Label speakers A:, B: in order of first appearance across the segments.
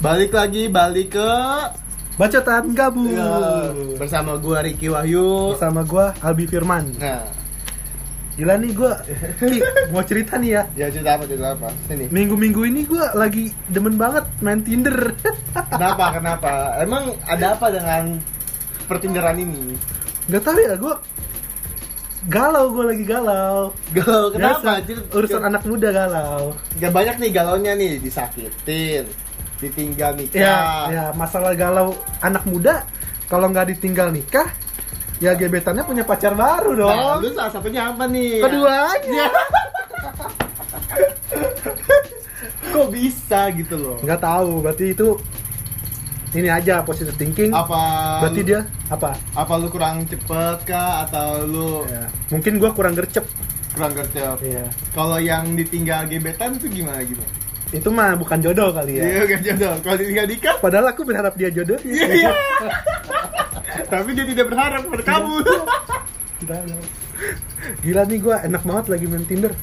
A: Balik ke
B: Bacotan Gabut
A: ya, bersama gua Ricky Wahyu,
B: bersama gua Albi Firman.
A: Nah,
B: gila nih gua mau cerita nih ya.
A: ya cerita apa? Sini.
B: Minggu-minggu ini gua lagi demen banget main Tinder.
A: Kenapa? Emang ada apa dengan pertinderan ini?
B: Gak tahu ya, gua lagi galau.
A: Galau kenapa?
B: Biasa, urusan anak muda galau.
A: Gak banyak nih galaunya nih, disakitin, ditinggal nikah.
B: Ya masalah galau anak muda kalau nggak ditinggal nikah, ya gebetannya punya pacar baru dong.
A: Nah, lu salah satunya apa nih?
B: Keduanya.
A: Kok bisa gitu loh?
B: Nggak tahu, berarti itu ini aja positive thinking. Berarti dia apa?
A: Apa lu kurang cepet kah atau lu
B: Ya, mungkin gua kurang gercep.
A: kurang gercep?
B: Iya.
A: Kalau yang ditinggal gebetan tuh gimana?
B: Itu mah bukan jodoh kali ya.
A: Iya, gak jodoh. Kalau ditinggal nikah,
B: Padahal aku berharap dia jodoh.
A: iya. Tapi dia tidak berharap pada kamu.
B: Gila nih, gua enak banget lagi main Tinder.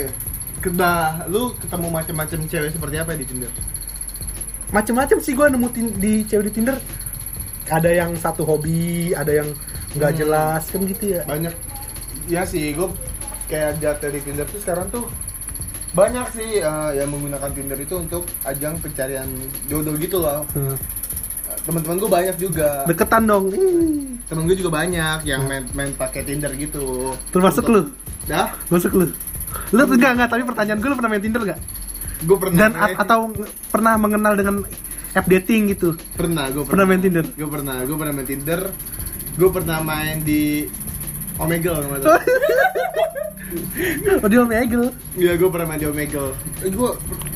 A: Lu ketemu macam-macam cewek seperti apa di Tinder?
B: Macem-macem sih gua nemu di cewek di Tinder. Ada yang satu hobi, ada yang nggak jelas kan gitu ya.
A: Banyak. Ya sih, gue kayak data di Tinder tuh sekarang tuh banyak sih yang menggunakan Tinder itu untuk ajang pencarian jodoh gitu loh. Teman-teman gue banyak juga.
B: Deketan dong.
A: Temen gue juga banyak yang main pakai Tinder gitu.
B: Termasuk lu?
A: Dah?
B: Masuk lu? Lu enggak, tapi pertanyaan gue, lu pernah main Tinder enggak?
A: Gue pernah.
B: Dan atau pernah mengenal dengan app dating gitu?
A: Gue
B: pernah main Tinder?
A: Gue pernah main Tinder. Gue pernah main di Omegle namanya.
B: Oh, di Omegle?
A: Iya, gue pernah main di Omegle. Gue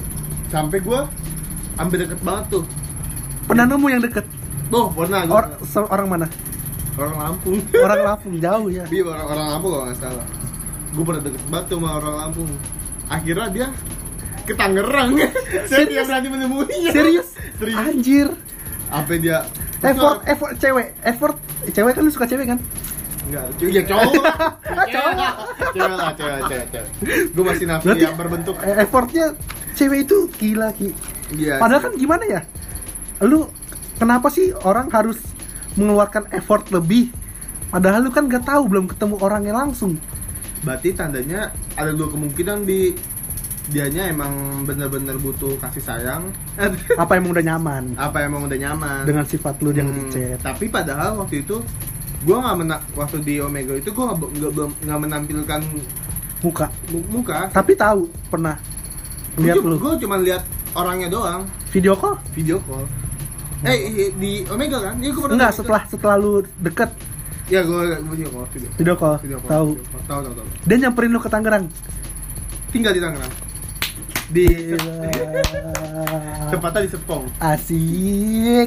A: hampir deket banget tuh.
B: Pernah nemu yang deket?
A: Pernah.
B: Orang mana?
A: Orang Lampung.
B: Orang Lampung, jauh ya?
A: Iya, orang Lampung kalau nggak salah. Gue pernah deket banget sama orang Lampung. Akhirnya dia ke Tangerang. Saya tidak berani menemuinya.
B: Serius? Anjir.
A: Apa dia?
B: Effort cewek kan, lu suka cewek kan?
A: Enggak, ya cowok lah. Cewek. Gue masih nafsu yang berbentuk.
B: Effortnya cewek itu gila, Ki.
A: Iya.
B: Padahal kan gimana ya? Lu kenapa sih orang harus mengeluarkan effort lebih? Padahal lu kan gak tahu, belum ketemu orangnya langsung.
A: Berarti tandanya ada dua kemungkinan, dianya emang benar-benar butuh kasih sayang.
B: Apa emang udah nyaman?
A: Dengan
B: sifat lu yang ngechat.
A: Tapi padahal waktu itu gue waktu di Omega itu gue nggak menampilkan muka.
B: Tapi tahu pernah lihat lu.
A: Gue cuma lihat orangnya doang.
B: Video call.
A: Di Omega kan? Ya, gua
B: enggak, setelah lu deket.
A: Ya, gue video call.
B: Tahu. Dia nyamperin lu ke Tangerang.
A: Tinggal di Tangerang. Tempatnya di Serpong.
B: Asik.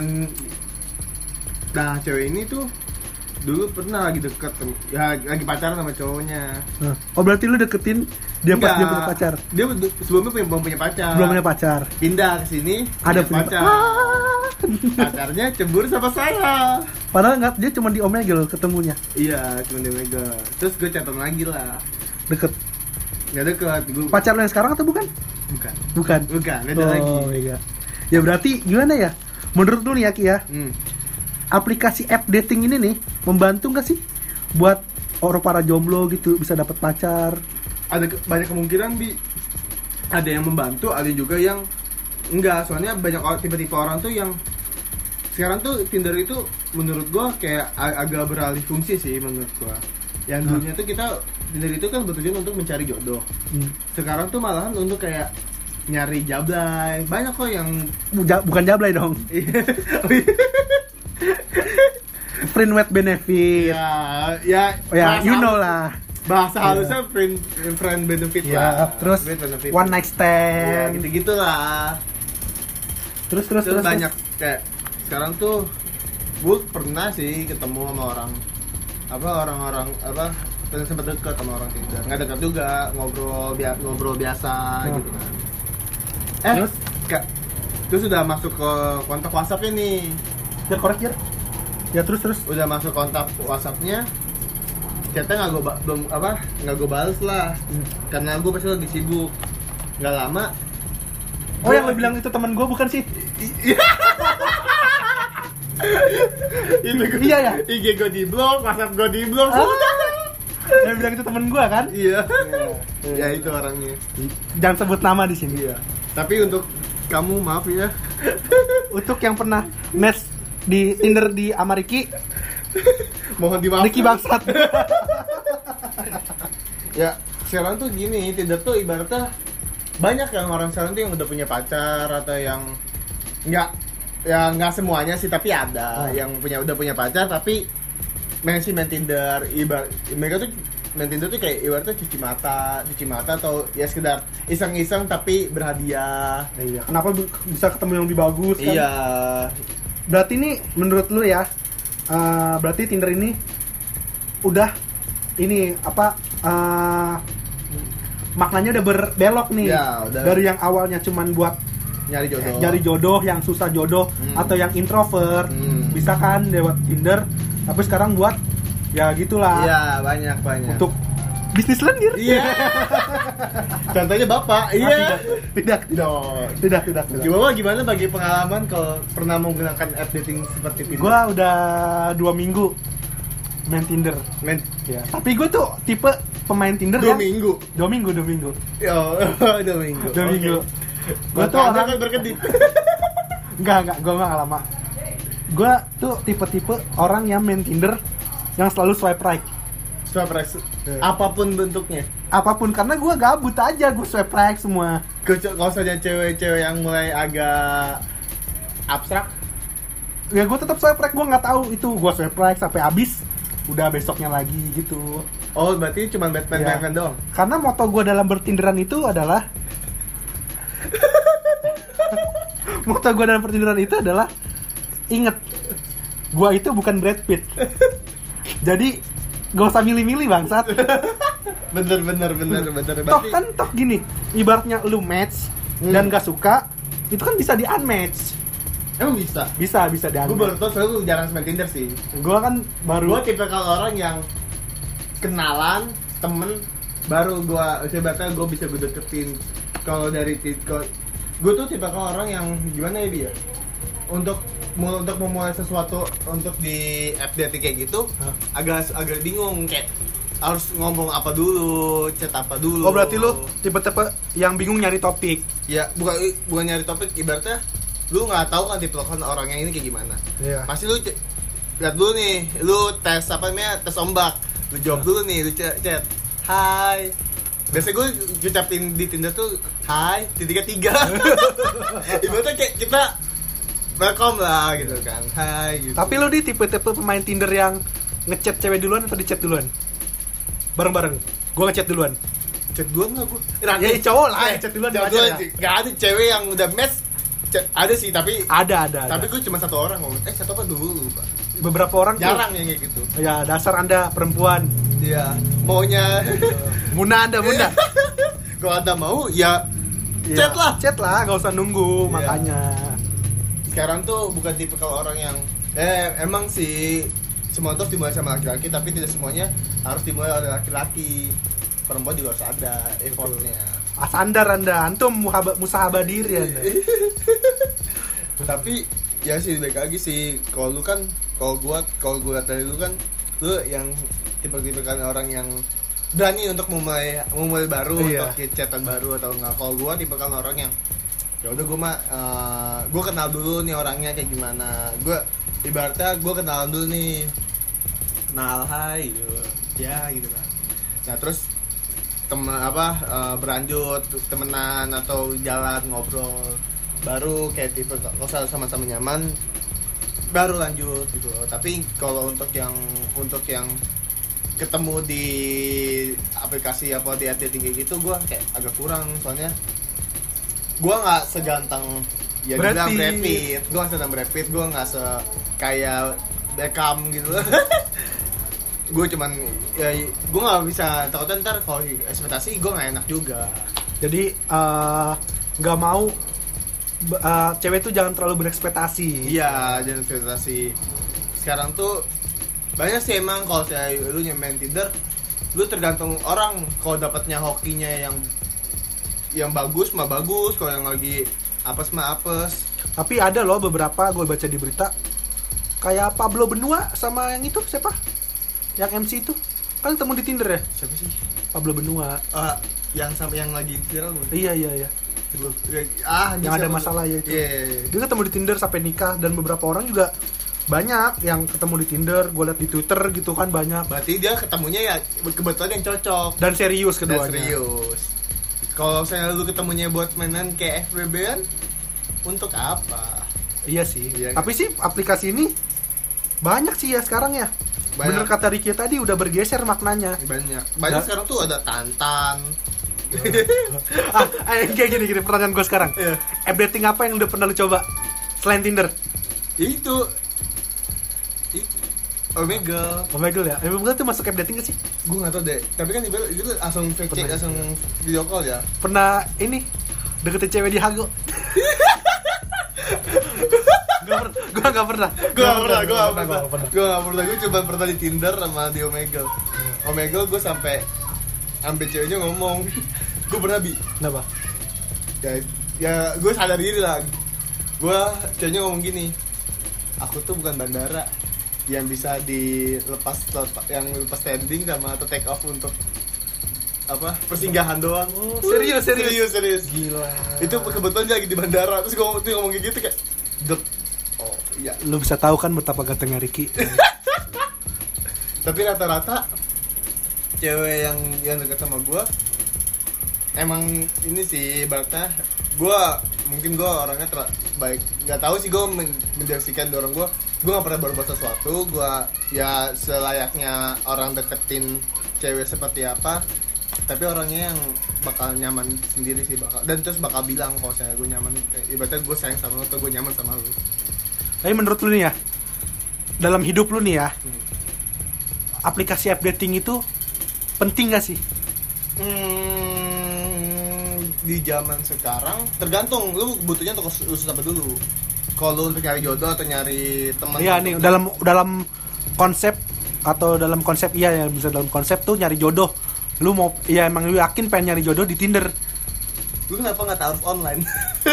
A: Nah, cewek ini tuh dulu pernah lagi deket, ya lagi pacaran sama cowoknya.
B: Oh, berarti lu deketin dia pas dia punya pacar?
A: Dia sebelumnya belum punya pacar. Pindah ke sini,
B: ada
A: pacar. Pacarnya cemburu sama saya.
B: Padahal enggak, dia cuma di Omegle ketemunya.
A: Iya, cuma di Omegle. Terus gue catat lagi lah.
B: Deket?
A: Nggak deket.
B: Pacar lu yang sekarang atau bukan? Bukan,
A: beda lagi.
B: Iya. Ya berarti gimana ya? Menurut lu nih ya, Ki ya? Aplikasi app dating ini nih membantu nggak sih buat orang para jomblo gitu bisa dapat pacar?
A: Ada banyak kemungkinan, ada yang membantu, ada juga yang enggak. Soalnya banyak tipe-tipe orang tuh yang sekarang tuh Tinder itu menurut gua kayak agak beralih fungsi sih menurut gua. Yang dulunya tuh Tinder itu kan bertujuan untuk mencari jodoh. Sekarang tuh malahan untuk kayak nyari jablay. Banyak kok yang
B: bukan jablay dong. Friend with benefit.
A: Ya,
B: you know lah.
A: Bahasa halusnya friend benefit lah.
B: Terus one night stand.
A: Ya, gitu-gitu lah. Terus banyak kayak sekarang tuh gue pernah sih ketemu sama orang sempat dekat sama orang Tinder. Nggak dekat juga, ngobrol biasa gitu kan. Terus udah masuk ke kontak WhatsApp-nya nih.
B: Ya korek ya terus
A: udah masuk kontak WhatsApp-nya, chatnya nggak gue balas lah, karena gue pasti lagi sibuk. Nggak lama
B: yang lo bilang itu teman gue bukan sih?
A: Itu
B: Iya ya?
A: IG gue di blok, WhatsApp gue di blok.
B: Yang bilang itu temen gua kan?
A: Iya. Ya itu orangnya.
B: Jangan sebut nama di sini.
A: Iya. Tapi untuk kamu maaf ya.
B: Untuk yang pernah match di Tinder di Amariki,
A: Mohon dimaafkan.
B: Ricky bangsat.
A: Ya, sekarang tuh gini, Tinder tuh ibaratnya banyak yang orang sekarang tuh yang udah punya pacar atau yang nggak semuanya sih, tapi ada yang udah punya pacar tapi masih main Tinder. Mereka tuh main Tinder tuh kayak ibaratnya cuci mata atau ya sekedar iseng-iseng tapi berhadiah.
B: Iya, kenapa bisa ketemu yang lebih bagus kan?
A: Iya.
B: Berarti ini menurut lu ya, berarti Tinder ini udah ini apa maknanya udah berbelok nih.
A: Ya, udah.
B: Dari yang awalnya cuman buat nyari jodoh yang susah jodoh atau yang introvert bisa kan lewat Tinder, tapi sekarang buat ya gitulah.
A: Iya, banyak.
B: Untuk bisnis lendir.
A: Iya. Contohnya Bapak. Iya.
B: Tidak.
A: Gimana gimana bagi pengalaman kalau pernah menggunakan app dating seperti Tinder?
B: Gua udah 2 minggu main Tinder. Ya. Tapi gue tuh tipe pemain Tinder
A: 2 minggu.
B: 2 minggu.
A: Yo, 2 minggu.
B: 2 minggu. Gue tuh
A: Makanya
B: orang
A: kan berkedip.
B: Enggak, gue nggak lama. Gue tuh tipe-tipe orang yang main Tinder yang selalu swipe right.
A: Swipe right. Apapun bentuknya.
B: Apapun, karena gue gabut aja, gue swipe right semua.
A: Kalau saja cewek-cewek yang mulai agak abstrak.
B: Ya gue tetap swipe right, gue nggak tahu itu gue swipe right sampai habis. Udah besoknya lagi gitu.
A: Oh, berarti cuma Batman doang.
B: Karena moto gue dalam bertinderan itu adalah inget, gue itu bukan Brad Pitt. Jadi gak usah milih-milih bangsat.
A: Bener.
B: Toh gini, ibaratnya lu match dan gak suka, itu kan bisa di unmatch.
A: Emang bisa?
B: Bisa di
A: Gue
B: unmatch.
A: baru tau, soalnya gue jarang main Tinder sih.
B: Gue kan baru.
A: Gue tipe kalau orang yang kenalan, temen, baru gue bisa gue deketin. Kalau dari gue tuh tipe kalau orang yang gimana ya dia? Untuk memulai sesuatu untuk di app dating kayak gitu, agak bingung, kayak harus ngomong apa dulu, chat apa dulu.
B: Oh, berarti lu tipe-tipe yang bingung nyari topik.
A: Ya, bukan nyari topik, ibaratnya lu nggak tahu kan tipe orangnya ini kayak gimana.
B: Iya.
A: Pasti lu lihat dulu nih, lu tes tes ombak, lu jawab dulu nih, lu chat, hai. Biasanya gue ucapin di Tinder tuh hai, 3. Ibaratnya kayak kita welcome lah gitu kan, hai gitu.
B: Tapi lu di tipe-tipe pemain Tinder yang ngechat cewek duluan atau dicat duluan? Bareng-bareng. Gua ngechat duluan.
A: Chat duluan lah gue.
B: Ya cowok lah, chat duluan
A: Chat duluan. Gak ada cewek yang udah match. Ada sih, tapi
B: ada.
A: Tapi gue cuma satu orang ngomong. Satu apa dulu, Pak?
B: Beberapa orang
A: jarang yang kayak gitu.
B: Ya, dasar Anda perempuan.
A: Iya, maunya
B: Muna Anda.
A: Kalau Anda mau ya chat lah,
B: gak usah nunggu.
A: Iya.
B: Makanya
A: sekarang tuh bukan tipe kalau orang yang emang sih semua tuh dimulai sama laki-laki, tapi tidak semuanya harus dimulai oleh laki-laki. Perempuan juga harus ada effortnya.
B: Asandar Anda, antum musahabah diri Anda.
A: Tapi ya sih baik lagi sih, kalau lu kan, kalau gua dari lu kan, lu yang tipe-tipe kan orang yang berani untuk memulai baru,
B: iya.
A: Untuk chatan baru atau enggak. Kalau gua tipe kan orang yang ya udah gua kenal dulu nih orangnya kayak gimana. Gua ibaratnya gua kenalan dulu nih, kenal hai gitu. Ya gitu kan. Nah terus berlanjut temenan atau jalan ngobrol, baru kayak tipe kalau sama-sama nyaman baru lanjut gitu. Tapi kalau untuk yang ketemu di aplikasi apa di dating kayak gitu, gue kayak agak kurang, soalnya gue nggak seganteng ya dibilang Brad Pitt, gue nggak kayak Beckham gitu. Gue cuman ya gue nggak bisa, takutnya ntar kalau ekspektasi gue nggak enak juga.
B: Jadi nggak mau cewek tuh jangan terlalu berekspektasi.
A: Iya, jangan ekspektasi. Sekarang tuh banyak sih emang kalau lu main Tinder, lu tergantung orang. Kalau dapatnya hokinya yang bagus mah bagus, kalau yang lagi apes mah apes.
B: Tapi ada loh beberapa gue baca di berita kayak Pablo Benua sama yang itu siapa? Yang MC itu kan ketemu di Tinder ya?
A: Siapa sih?
B: Pablo Benua.
A: Yang sama yang lagi viral bukan?
B: Iya. Yang ada masalah ya itu.
A: Iya.
B: Dia ketemu di Tinder sampai nikah dan beberapa orang juga banyak yang ketemu di Tinder, gue liat di Twitter gitu kan banyak.
A: Berarti dia ketemunya ya kebetulan yang cocok
B: Dan serius
A: dan
B: keduanya.
A: serius. Kalau misalnya lu ketemunya buat mainan kayak FWB-an, untuk apa?
B: Iya sih.
A: Iya,
B: Tapi sih aplikasi ini banyak sih ya sekarang ya.
A: Banyak.
B: Bener kata Ricky tadi udah bergeser maknanya.
A: Banyak sekarang tuh ada Tantan.
B: Kayak gini pertanyaan gue sekarang.
A: Iya.
B: App dating apa yang udah pernah lu coba selain Tinder?
A: Itu
B: Omegle ya? Omegle tuh masuk app dating gak sih?
A: gue nggak tahu deh, tapi kan itu langsung fake check, langsung video call ya.
B: Pernah ini deketin cewek di Hago? Gue gak pernah.
A: Gue cuma pernah di Tinder sama di Omegle. Omegle gue sampai ceweknya ngomong, gue pernah
B: Kenapa?
A: ya gue sadar diri lah. Ceweknya ngomong gini, aku tuh bukan bandara yang bisa dilepas yang lepas standing sama atau take off untuk apa persinggahan doang.
B: Serius.
A: Gila. Itu kebetulan dia lagi di bandara, terus gue ngomong kayak gitu kayak dep. Oh iya.
B: Lu bisa tahu kan betapa gantengnya Ricky.
A: Tapi rata-rata cewek yang dekat sama gue emang ini sih ibaratnya mungkin gue orangnya baik, nggak tahu sih gue mendefinisikan orang gue nggak pernah berbuat sesuatu. Gue ya selayaknya orang deketin cewek seperti apa, tapi orangnya yang bakal nyaman sendiri sih dan terus bakal bilang kalau saya gue nyaman, ibaratnya gue sayang sama lo atau gue nyaman sama lo.
B: Tapi menurut lu nih ya, dalam hidup lu nih ya, aplikasi app dating itu penting gak sih?
A: Di zaman sekarang tergantung lu butuhnya untuk khusus apa dulu. Kalau lu untuk nyari jodoh atau nyari teman.
B: Iya nih, dalam konsep atau dalam konsep ya bisa dalam konsep tuh nyari jodoh. Lu mau ya emang lu yakin pengen nyari jodoh di Tinder.
A: Lu kenapa enggak taruh online?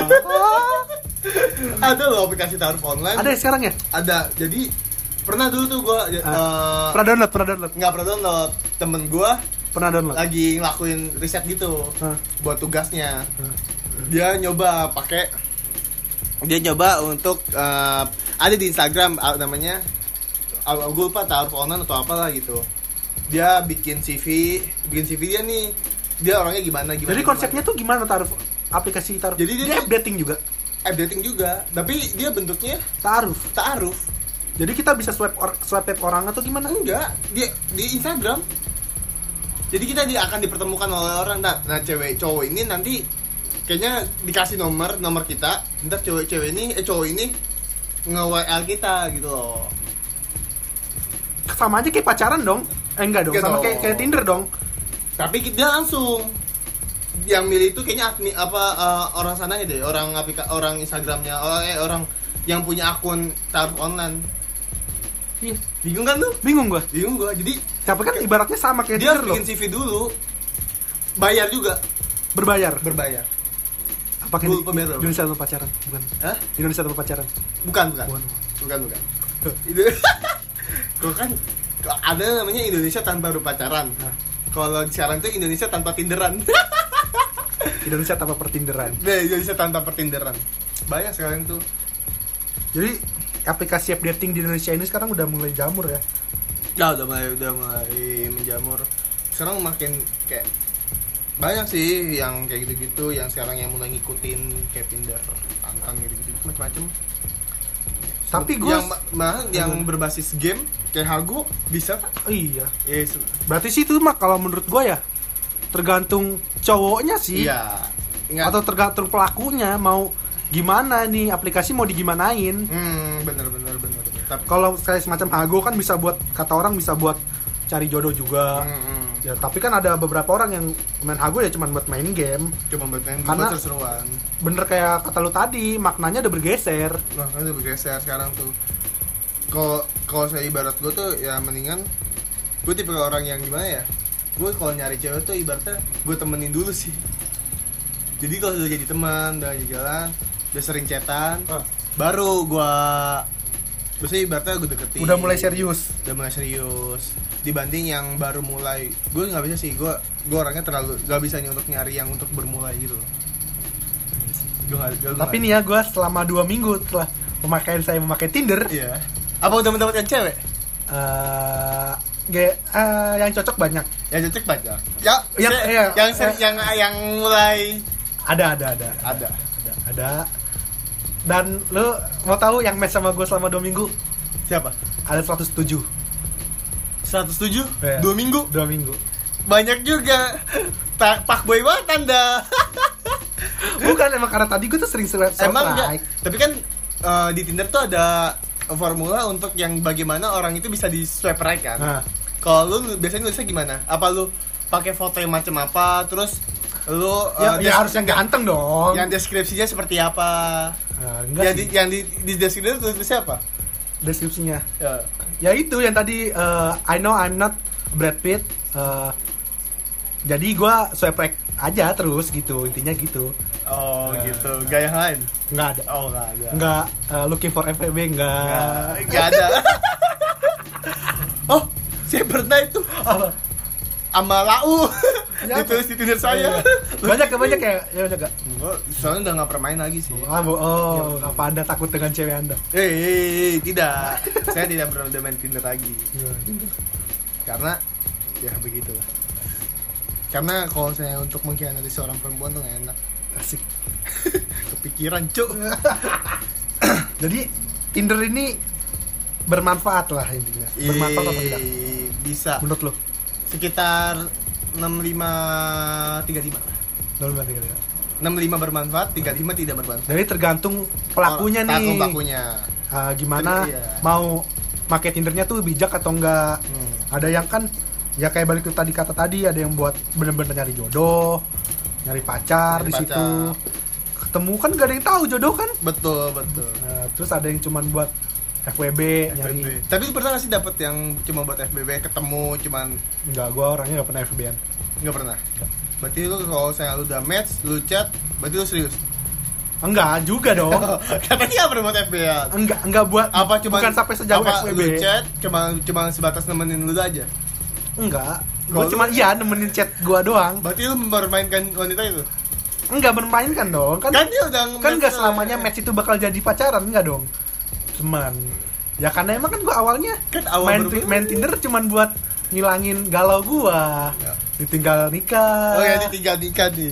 A: Ada loh aplikasi taruh online.
B: Ada ya sekarang ya?
A: Ada. Jadi pernah dulu tuh gua
B: pernah download.
A: Enggak pernah download. Temen gua
B: pernah download.
A: Lagi ngelakuin riset gitu. Buat tugasnya. Dia nyoba untuk ada di Instagram namanya gue lupa taruh online atau apalah gitu. Dia bikin CV dia nih, dia orangnya gimana.
B: Jadi konsepnya tuh gimana aplikasi taruh?
A: Jadi
B: dia app dating juga.
A: App dating juga, tapi dia bentuknya
B: taaruf. Jadi kita bisa swipe orang atau gimana?
A: Enggak, dia di Instagram. Jadi kita akan dipertemukan oleh orang. Nah cowok ini nanti kayaknya dikasih nomor kita, ntar cowok ini nge-WL kita gitu loh.
B: Sama aja kayak pacaran dong. Enggak dong,
A: gitu.
B: Sama kayak Tinder dong.
A: Tapi dia langsung yang milih itu kayaknya orang sananya deh, orang Instagramnya, orang yang punya akun taruh online.
B: Iya.
A: Bingung kan lu?
B: Bingung gua.
A: Jadi
B: tapi kan ibaratnya sama kayak
A: dia
B: Tinder loh.
A: Dia bikin CV dulu. Bayar juga.
B: Berbayar.
A: Apa
B: Indonesia atau pacaran? Bukan.
A: Hah?
B: Indonesia atau pacaran?
A: Bukan. Itu kok kan ada namanya Indonesia tanpa berpacaran. Kalau sekarang itu Indonesia tanpa Tinderan.
B: Indonesia tanpa pertinderan.
A: Indonesia tanpa pertinderan. Banyak sekarang tuh.
B: Jadi aplikasi app dating di Indonesia ini sekarang udah mulai jamur ya.
A: Ya udah mulai menjamur. Sekarang makin kayak banyak sih yang kayak gitu-gitu, yang sekarang yang mulai ngikutin kayak Tinder, Tantan gitu-gitu macam-macam.
B: Tapi gue
A: yang berbasis game kayak Hago bisa kan?
B: Oh, iya.
A: Yes.
B: Berarti sih itu mah kalau menurut gue ya tergantung cowoknya sih.
A: Iya.
B: Atau tergantung pelakunya mau gimana nih aplikasi mau digimanain.
A: Bener.
B: Tapi kalau kayak semacam Hago kan bisa buat kata orang bisa buat cari jodoh juga. Ya, tapi kan ada beberapa orang yang main Hago ya cuma buat main game. Karena
A: seru-seruan.
B: Bener kayak kata lu tadi, maknanya udah bergeser.
A: Maknanya udah bergeser sekarang tuh. Kalau saya ibarat gue tuh ya mendingan gue tipe orang yang gimana ya? Gue kalau nyari cewek tuh ibaratnya gue temenin dulu sih. Jadi kalau udah jadi teman, udah jalan, udah sering chatan, baru gue ibaratnya gue deketin.
B: Udah mulai serius.
A: Dibanding yang baru mulai, gue nggak bisa sih, gue orangnya terlalu nggak bisa nih untuk nyari yang untuk bermulai gitu.
B: Tapi nih ya, gue selama 2 minggu setelah memakai Tinder.
A: Iya. Apa udah mendapatkan cewek?
B: Yang cocok banyak.
A: Yang cocok banyak. Ya,
B: iya.
A: Yang mulai
B: ada. Dan lu mau tahu yang match sama gue selama 2 minggu?
A: Siapa?
B: Ada 107.
A: 107?
B: Iya.
A: 2 minggu?
B: 2 minggu.
A: Banyak juga. Pak boy banget Anda.
B: Bukan, emang karena tadi gue tuh sering swipe
A: Emang enggak.
B: right.
A: Tapi kan di Tinder tuh ada formula untuk yang bagaimana orang itu bisa di swipe right kan.
B: Nah.
A: Kalau lu biasanya nulisnya gimana? Apa lu pakai foto yang macam apa? Terus lu
B: ya harus yang ganteng dong.
A: Yang deskripsinya seperti apa?
B: Enggak sih.
A: Yang di deskripsi tulisnya apa?
B: Deskripsinya.
A: Ya.
B: Ya itu yang tadi I know I'm not Brad Pitt. Jadi gue swipe right aja terus gitu, intinya gitu.
A: Oh gitu, gak yang lain?
B: Nggak ada.
A: Oh nggak ada.
B: Nggak looking for FWB,
A: nggak ada. Oh, saya pernah itu.
B: Apa?
A: Sama Lau.
B: Ya,
A: ditulis di Tinder saya.
B: Banyak ya? Ya banyak gak?
A: Soalnya udah nggak pernah main lagi sih.
B: Apa Anda takut dengan cewek Anda?
A: Tidak. Saya tidak pernah main Tinder lagi. Karena ya begitu. Karena kalau saya untuk mengkhianati seorang perempuan tuh gak enak.
B: Asik.
A: Kepikiran cuk.
B: Jadi Tinder ini bermanfaat lah intinya. Bermanfaat apa tidak?
A: Bisa.
B: Menurut lo?
A: Sekitar 65-35. 65 bermanfaat, 35 tidak bermanfaat.
B: Jadi tergantung pelakunya nih.
A: Pelakunya.
B: Gimana mau pakai Tindernya tuh bijak atau enggak? Ada yang kan ya kayak balik ke kata tadi, ada yang buat bener-bener nyari jodoh, nyari pacar di situ. Ketemu kan gak ada yang tahu jodoh kan?
A: Betul.
B: Terus ada yang cuman buat FWB. Nyari.
A: Tapi lu pernah gak sih dapet yang cuma buat FWB, ketemu cuman?
B: Enggak, gua orangnya gak pernah FWB-an.
A: Enggak pernah? Berarti lu kalau saya lu udah match, lu chat, berarti lu serius?
B: Enggak juga dong.
A: Katanya gak pernah buat FWB-an?
B: Enggak buat.
A: Apa cuman,
B: bukan sampai sejauh
A: apa
B: FWB.
A: Lu chat cuma sebatas nemenin lu aja?
B: Enggak. Gua cuma nemenin chat gua doang.
A: Berarti lu mempermainkan wanita itu?
B: Enggak bermainkan dong. Kan
A: dia udah
B: kan enggak selamanya match itu bakal jadi pacaran, enggak dong. Cuman ya karena emang kan gua awalnya
A: kan
B: main Tinder cuman buat ngilangin galau gua. Ya. Ditinggal nikah.
A: Oh ya, ditinggal nikah nih.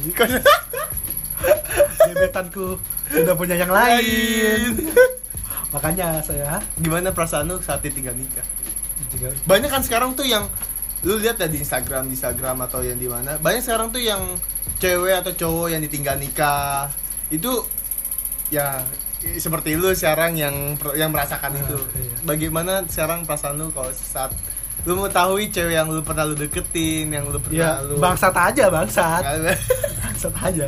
B: Gebetanku sudah punya yang lain. Makanya saya.
A: Gimana perasaan lu saat ditinggal nikah? Banyak kan sekarang tuh yang lu lihat ya di Instagram atau yang di mana. Banyak sekarang tuh yang cewek atau cowok yang ditinggal nikah. Itu ya seperti lu sekarang yang merasakan itu. Iya. Bagaimana sekarang perasaan lu kalau saat lu mengetahui cewek yang lu pernah lu deketin, yang lu pernah lu
B: bangsat aja. Bangsat aja.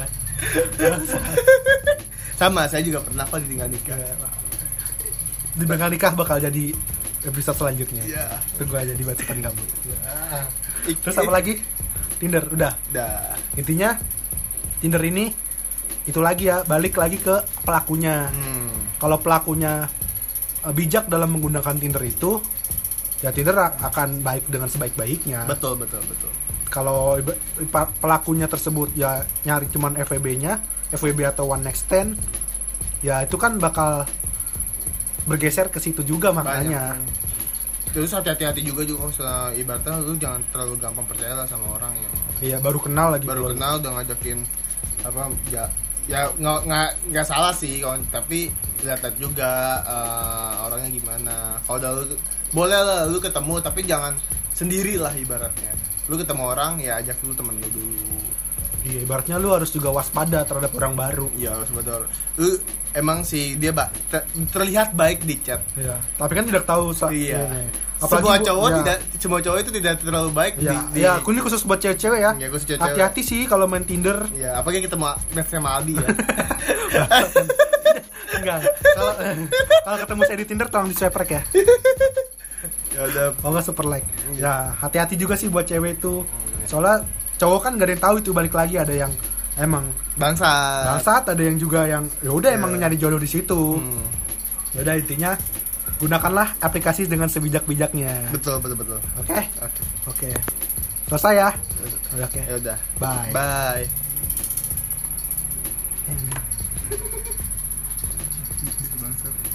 A: Sama, saya juga pernah kok ditinggal nikah.
B: Ditinggal nikah bakal jadi episode selanjutnya.
A: Yeah.
B: Tunggu aja di bacotan kamu. Terus apa lagi? Tinder udah. Intinya Tinder ini itu lagi ya, balik lagi ke pelakunya. Kalau pelakunya bijak dalam menggunakan Tinder itu, ya Tinder akan baik dengan sebaik-baiknya.
A: Betul.
B: Kalau pelakunya tersebut ya nyari cuman FWB atau one night stand, ya itu kan bakal bergeser ke situ juga makanya.
A: Terus hati-hati juga ibaratnya lu jangan terlalu gampang percaya lah sama orang yang
B: baru kenal
A: udah ngajakin apa ya nggak salah sih, tapi lihat juga orangnya gimana. Kalau udah boleh lah lu ketemu, tapi jangan sendiri lah ibaratnya. Lu ketemu orang ya ajak lu temen lu dulu.
B: Iya, ibaratnya lu harus juga waspada terhadap orang baru.
A: Iya, waspada. Lu emang sih dia terlihat baik di chat.
B: Iya, tapi kan tidak tahu
A: Semua cowok itu tidak terlalu baik.
B: Iya, ini khusus buat cewek-cewek ya.
A: Iya, khusus cewek.
B: Hati-hati sih kalau main Tinder.
A: Iya, apalagi kita match sama Aldi ya.
B: Enggak. Kalau ketemu saya di Tinder tolong di-swipe right ya.
A: Ya udah.
B: Kalau nggak super like. Ya hati-hati juga sih buat cewek itu. Soalnya cowok kan nggak ada yang tahu itu, balik lagi ada yang emang
C: bangsat.
B: Ada yang juga yang ya udah emang nyari jodoh di situ. Ya udah intinya gunakanlah aplikasi dengan sebijak-bijaknya.
C: Betul.
B: Oke. Selesai ya. Oke.
C: Ya udah.
B: Bye.
A: Bangsat.